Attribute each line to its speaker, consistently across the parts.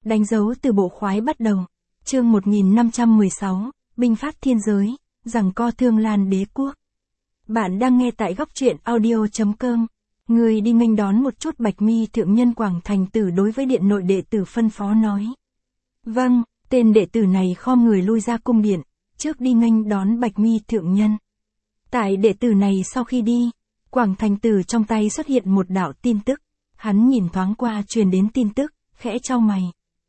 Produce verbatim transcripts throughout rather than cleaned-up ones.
Speaker 1: Đánh dấu từ bộ khoái bắt đầu. Chương một nghìn năm trăm mười sáu, binh phát thiên giới, giằng co Thương Lan đế quốc. Bạn đang nghe tại góc truyện audio.com. Người đi nghênh đón một chút Bạch Mi thượng nhân Quảng Thành Tử đối với điện nội đệ tử phân phó nói. Vâng, tên đệ tử này khom người lui ra cung điện, trước đi nghênh đón Bạch Mi thượng nhân. Tại đệ tử này sau khi đi, Quảng Thành Tử trong tay xuất hiện một đạo tin tức. Hắn nhìn thoáng qua truyền đến tin tức, khẽ chau mày.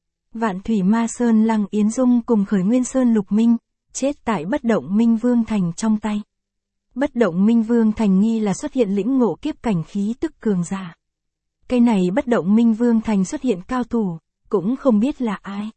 Speaker 1: Vạn Thủy Ma Sơn Lăng Yến Dung cùng Khởi Nguyên Sơn Lục Minh, chết tại Bất Động Minh Vương Thành trong tay. Bất Động Minh Vương Thành nghi là xuất hiện lĩnh ngộ kiếp cảnh khí tức cường giả. Cái này Bất Động Minh Vương Thành xuất hiện cao thủ, cũng không biết là ai.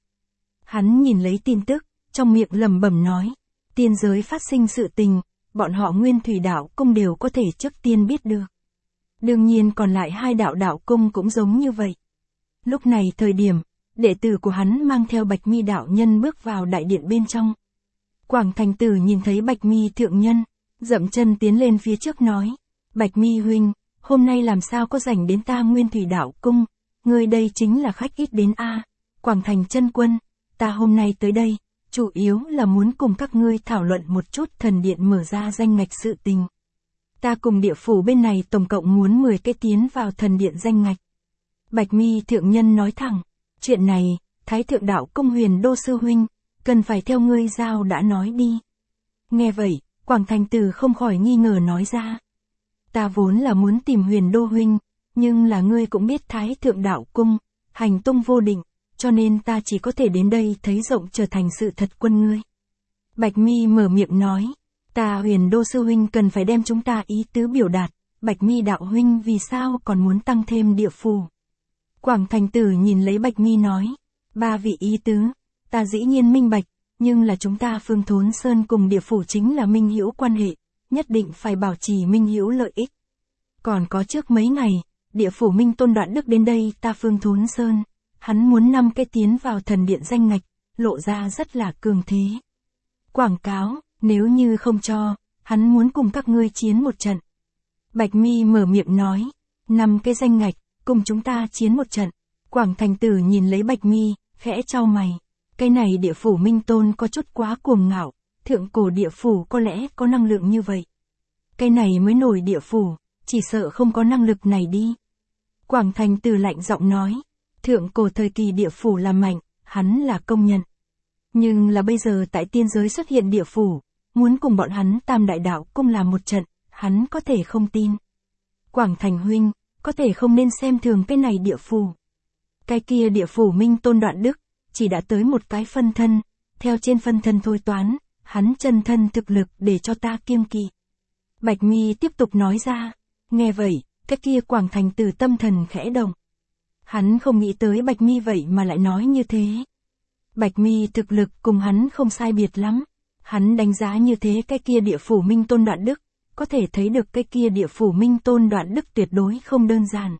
Speaker 1: Hắn nhìn lấy tin tức, trong miệng lẩm bẩm nói, tiên giới phát sinh sự tình, bọn họ Nguyên Thủy đạo cung đều có thể trước tiên biết được. Đương nhiên còn lại hai đạo đạo cung cũng giống như vậy. Lúc này thời điểm, đệ tử của hắn mang theo Bạch Mi đạo nhân bước vào đại điện bên trong. Quảng Thành Tử nhìn thấy Bạch Mi thượng nhân, dậm chân tiến lên phía trước nói, Bạch Mi huynh, hôm nay làm sao có rảnh đến ta Nguyên Thủy đạo cung, ngươi đây chính là khách ít đến a. Quảng Thành chân quân, ta hôm nay tới đây, chủ yếu là muốn cùng các ngươi thảo luận một chút thần điện mở ra danh ngạch sự tình. Ta cùng địa phủ bên này tổng cộng muốn mười cái tiến vào thần điện danh ngạch. Bạch Mi thượng nhân nói thẳng, chuyện này, Thái thượng đạo cung Huyền Đô sư huynh, cần phải theo ngươi giao đã nói đi. Nghe vậy, Quảng Thành Tử không khỏi nghi ngờ nói ra. Ta vốn là muốn tìm Huyền Đô huynh, nhưng là ngươi cũng biết Thái thượng đạo cung, hành tung vô định, cho nên ta chỉ có thể đến đây thấy rộng trở thành sự thật quân ngươi. Bạch Mi mở miệng nói, ta Huyền Đô sư huynh cần phải đem chúng ta ý tứ biểu đạt, Bạch Mi đạo huynh vì sao còn muốn tăng thêm địa phủ. Quảng Thành Tử nhìn lấy Bạch Mi nói, ba vị ý tứ, ta dĩ nhiên minh bạch, nhưng là chúng ta Phương Thốn Sơn cùng địa phủ chính là minh hữu quan hệ, nhất định phải bảo trì minh hữu lợi ích. Còn có trước mấy ngày, địa phủ Minh Tôn Đoạn Đức đến đây ta Phương Thốn Sơn, hắn muốn năm cái tiến vào thần điện danh ngạch, lộ ra rất là cường thế. Quảng cáo, nếu như không cho, hắn muốn cùng các ngươi chiến một trận. Bạch Mi mở miệng nói, năm cái danh ngạch, cùng chúng ta chiến một trận. Quảng Thành Tử nhìn lấy Bạch Mi, khẽ chau mày. Cái này địa phủ Minh Tôn có chút quá cuồng ngạo, thượng cổ địa phủ có lẽ có năng lượng như vậy. Cái này mới nổi địa phủ, chỉ sợ không có năng lực này đi. Quảng Thành Tử lạnh giọng nói, thượng cổ thời kỳ địa phủ là mạnh, hắn là công nhận. Nhưng là bây giờ tại tiên giới xuất hiện địa phủ, muốn cùng bọn hắn Tam Đại Đạo Cung làm một trận, hắn có thể không tin. Quảng Thành huynh, có thể không nên xem thường cái này địa phủ. Cái kia địa phủ Minh Tôn Đoạn Đức, chỉ đã tới một cái phân thân, theo trên phân thân thôi toán, hắn chân thân thực lực để cho ta kiêng kỵ. Bạch Mi tiếp tục nói ra, nghe vậy, cái kia Quảng Thành Tử tâm thần khẽ động. Hắn không nghĩ tới Bạch Mi vậy mà lại nói như thế. Bạch Mi thực lực cùng hắn không sai biệt lắm, hắn đánh giá như thế cái kia địa phủ Minh Tôn Đoạn Đức, có thể thấy được cái kia địa phủ Minh Tôn Đoạn Đức tuyệt đối không đơn giản.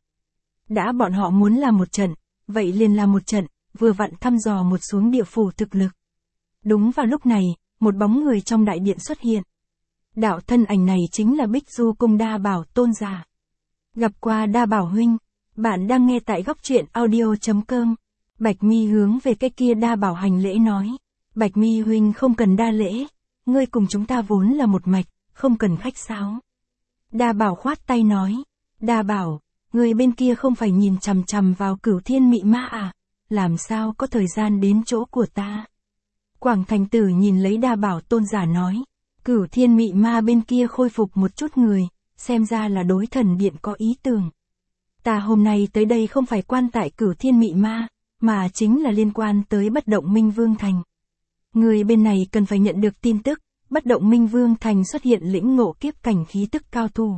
Speaker 1: Đã bọn họ muốn làm một trận, vậy liền làm một trận, vừa vặn thăm dò một xuống địa phủ thực lực. Đúng vào lúc này, một bóng người trong đại điện xuất hiện. Đạo thân ảnh này chính là Bích Du Cung Đa Bảo tôn giả. Gặp qua Đa Bảo huynh, bạn đang nghe tại góc truyện audio.com. Bạch Mi hướng về cái kia Đa Bảo hành lễ nói, Bạch Mi huynh không cần đa lễ, ngươi cùng chúng ta vốn là một mạch, không cần khách sáo. Đa Bảo khoát tay nói, Đa Bảo, người bên kia không phải nhìn chằm chằm vào Cửu Thiên Mị Ma à, làm sao có thời gian đến chỗ của ta. Quảng Thành Tử nhìn lấy Đa Bảo tôn giả nói, Cửu Thiên Mị Ma bên kia khôi phục một chút người, xem ra là đối thần điện có ý tưởng. Ta hôm nay tới đây không phải quan tại Cửu Thiên Mị Ma, mà chính là liên quan tới Bất Động Minh Vương Thành. Người bên này cần phải nhận được tin tức, Bất Động Minh Vương Thành xuất hiện lĩnh ngộ kiếp cảnh khí tức cao thủ.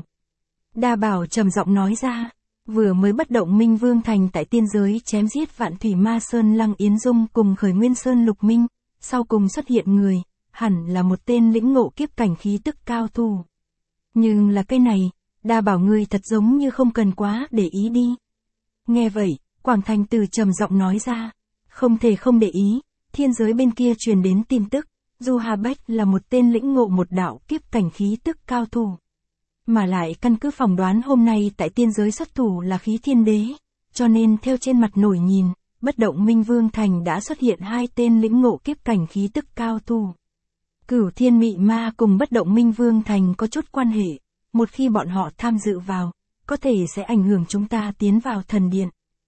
Speaker 1: Đa Bảo trầm giọng nói ra, vừa mới Bất Động Minh Vương Thành tại tiên giới chém giết Vạn Thủy Ma Sơn Lăng Yến Dung cùng Khởi Nguyên Sơn Lục Minh, sau cùng xuất hiện người, hẳn là một tên lĩnh ngộ kiếp cảnh khí tức cao thủ. Nhưng là cái này, Đa Bảo ngươi thật giống như không cần quá để ý đi. Nghe vậy, Quảng Thành Tử trầm giọng nói ra, không thể không để ý, thiên giới bên kia truyền đến tin tức, Du Hà Bách là một tên lĩnh ngộ một đạo kiếp cảnh khí tức cao thủ. Mà lại căn cứ phỏng đoán hôm nay tại tiên giới xuất thủ là khí thiên đế, cho nên theo trên mặt nổi nhìn, Bất Động Minh Vương Thành đã xuất hiện hai tên lĩnh ngộ kiếp cảnh khí tức cao thủ. Cửu Thiên Mị Ma cùng Bất Động Minh Vương Thành có chút quan hệ, một khi bọn họ tham dự vào, có thể sẽ ảnh hưởng chúng ta tiến vào thần điện.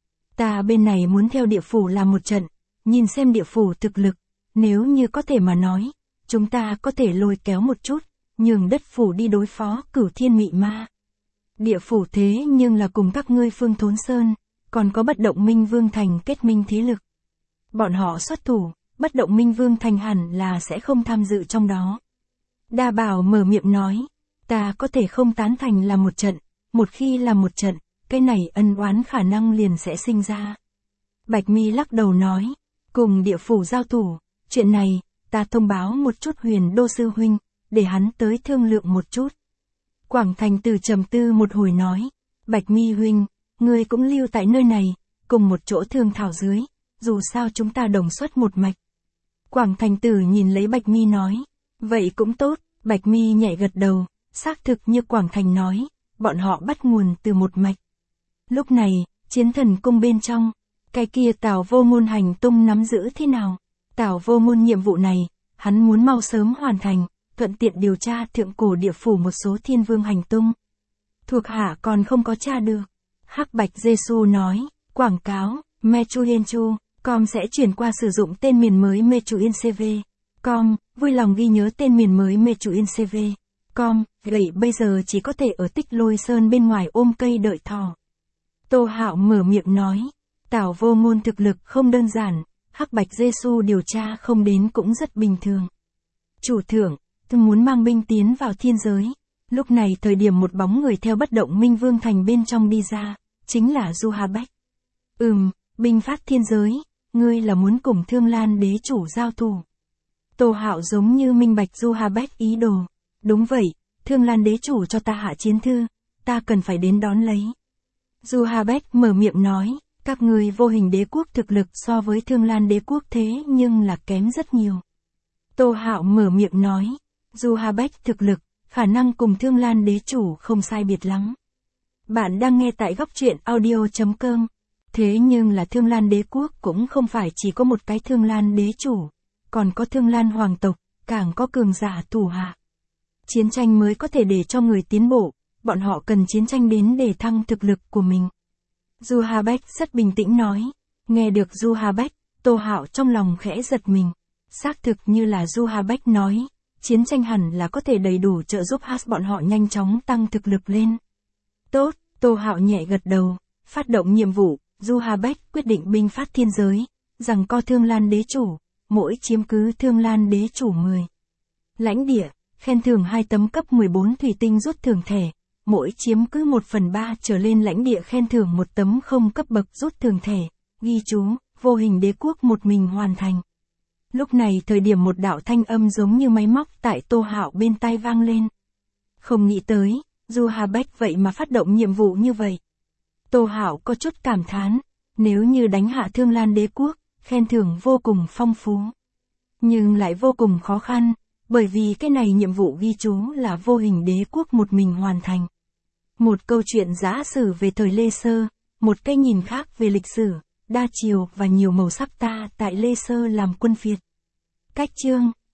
Speaker 1: Ta bên này muốn theo địa phủ làm một trận, nhìn xem địa phủ thực lực, nếu như có thể mà nói, chúng ta có thể lôi kéo một chút, nhường đất phủ đi đối phó Cửu Thiên Mị Ma. Địa phủ thế nhưng là cùng các ngươi Phương Thốn Sơn, còn có Bất Động Minh Vương Thành kết minh thế lực. Bọn họ xuất thủ, Bất Động Minh Vương Thành hẳn là sẽ không tham dự trong đó. Đa Bảo mở miệng nói, ta có thể không tán thành làm một trận, một khi làm một trận, cái này ân oán khả năng liền sẽ sinh ra. Bạch Mi lắc đầu nói, cùng địa phủ giao thủ, chuyện này, ta thông báo một chút Huyền Đô sư huynh, để hắn tới thương lượng một chút. Quảng Thành Tử trầm tư một hồi nói, Bạch Mi huynh, ngươi cũng lưu tại nơi này, cùng một chỗ thương thảo dưới, dù sao chúng ta đồng xuất một mạch. Quảng Thành Tử nhìn lấy Bạch Mi nói, vậy cũng tốt. Bạch Mi nhẹ gật đầu, xác thực như Quảng Thành nói, bọn họ bắt nguồn từ một mạch. Lúc này, Chiến Thần Cung bên trong, cái kia Tào Vô Ngôn hành tung nắm giữ thế nào? Tào Vô Ngôn nhiệm vụ này, hắn muốn mau sớm hoàn thành, thuận tiện điều tra thượng cổ địa phủ một số thiên vương hành tung. Thuộc hạ còn không có tra được. Hắc Bạch Giê-xu nói, quảng cáo, Mechuyenchu, com sẽ chuyển qua sử dụng tên miền mới Mechuyencv. Com, vui lòng ghi nhớ tên miền mới Mechuyencv. Com, vậy bây giờ chỉ có thể ở Tích Lôi Sơn bên ngoài ôm cây đợi thỏ. Tô Hạo mở miệng nói, Tào Vô Ngôn thực lực không đơn giản, Hắc Bạch Giê-xu điều tra không đến cũng rất bình thường. Chủ thượng, tôi muốn mang binh tiến vào thiên giới. Lúc này thời điểm một bóng người theo Bất Động Minh Vương Thành bên trong đi ra, chính là Du Ha Bách. Ừm, binh phát thiên giới, ngươi là muốn cùng Thương Lan đế chủ giao thủ. Tô Hạo giống như minh bạch Du Ha Bách ý đồ. Đúng vậy, Thương Lan đế chủ cho ta hạ chiến thư, ta cần phải đến đón lấy. Du Ha Bách mở miệng nói, các ngươi Vô Hình đế quốc thực lực so với Thương Lan đế quốc thế nhưng là kém rất nhiều. Tô Hạo mở miệng nói, Du Ha Bách thực lực, khả năng cùng Thương Lan đế chủ không sai biệt lắm. Bạn đang nghe tại góc truyện audio chấm com. Thế nhưng là Thương Lan đế quốc cũng không phải chỉ có một cái Thương Lan đế chủ, còn có Thương Lan hoàng tộc, càng có cường giả thủ hạ. Chiến tranh mới có thể để cho người tiến bộ, bọn họ cần chiến tranh đến để thăng thực lực của mình. Du Ha Bách rất bình tĩnh nói, nghe được Du Ha Bách, Tô Hạo trong lòng khẽ giật mình. Xác thực như là Du Ha Bách nói, chiến tranh hẳn là có thể đầy đủ trợ giúp hát bọn họ nhanh chóng tăng thực lực lên. Tốt, Tô Hạo nhẹ gật đầu, phát động nhiệm vụ, Du Ha Bách quyết định binh phát thiên giới, rằng co Thương Lan đế chủ, mỗi chiếm cứ Thương Lan đế chủ mười. Lãnh địa, khen thưởng hai tấm cấp mười bốn thủy tinh rút thưởng thẻ, mỗi chiếm cứ một phần ba trở lên lãnh địa khen thưởng một tấm không cấp bậc rút thưởng thẻ, ghi chú, Vô Hình đế quốc một mình hoàn thành. Lúc này thời điểm một đạo thanh âm giống như máy móc tại Tô Hạo bên tai vang lên. Không nghĩ tới, Du Ha Bách vậy mà phát động nhiệm vụ như vậy. Tô Hạo có chút cảm thán, nếu như đánh hạ Thương Lan đế quốc, khen thưởng vô cùng phong phú. Nhưng lại vô cùng khó khăn, bởi vì cái này nhiệm vụ ghi chú là Vô Hình đế quốc một mình hoàn thành. Một câu chuyện giả sử về thời Lê Sơ, một cái nhìn khác về lịch sử, đa chiều và nhiều màu sắc ta tại Lê Sơ làm quân phiệt. Cách chương,